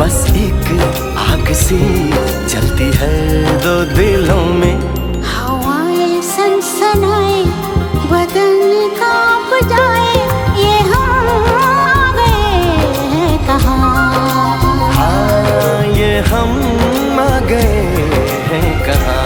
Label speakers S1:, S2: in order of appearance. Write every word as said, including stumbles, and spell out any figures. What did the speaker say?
S1: बस एक आग सी जलती है दो दिलों में।
S2: हवाएं सनसनाए बदन कांप जाए, ये हम आ गए हैं कहाँ।
S1: हाँ ये हम आ गए हैं कहाँ।